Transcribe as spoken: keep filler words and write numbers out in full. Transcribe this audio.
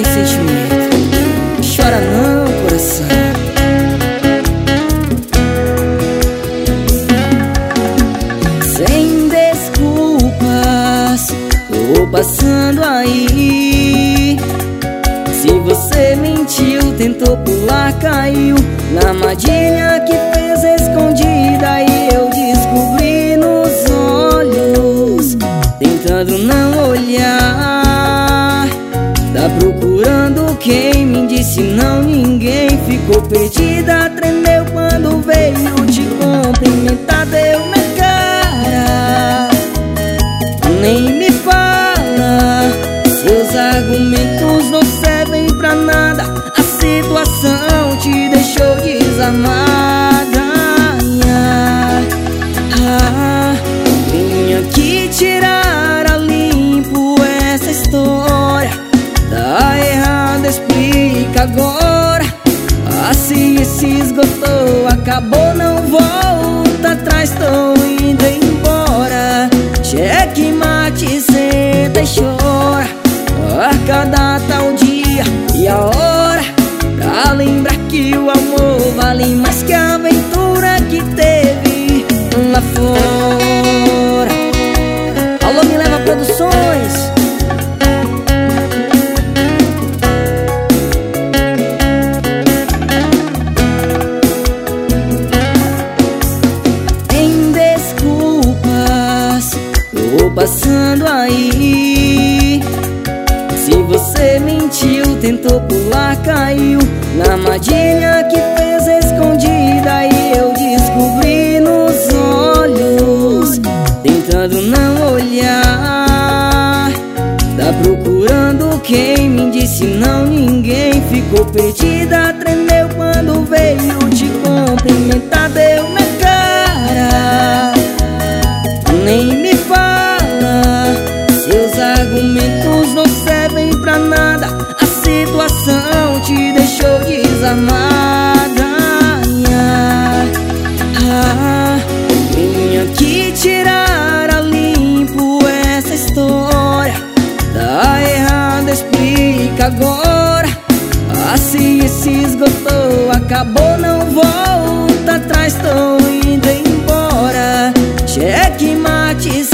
tem sentimento. Chora não, coração. Sem desculpas, tô passando aí. Se você mentiu, tentou pular, caiu na armadilha que fez escondida. E eu descobri nos olhos, tentando não olhar. Tá procurando quem me disse não, ninguém. Ficou perdida, tremeu quando veio te cumprimentar. Deu na cara, nem me fala. Seus argumentos não servem pra nada. A situação te deixou desamada. Ah, vim aqui tirar a limpo essa história. Tá errado, explica agora. A ciência se esgotou, acabou, não volta atrás, tão indo embora. Cheque mate, senta e chora. Marca a data, o dia e a hora, pra lembrar que o amor vale mais que a aventura que teve lá fora. Alô, Me Leva Produções. Em desculpas, tô passando aí. Se você mentiu, tentou pular, caiu na armadilha que fez escondida. E eu descobri nos olhos, tentando não olhar. Tá procurando quem me disse não, ninguém. Ficou perdida, tremeu quando veio te cumprimentar. Deu na cara, nem me fala. Seus argumentos não servem pra nada. A situação te deixou desamada. Ah, vim aqui tirar a limpo essa história. Tá errado, explica agora. A ciência se esgotou, acabou, não volta atrás, tão indo embora. Cheque mate,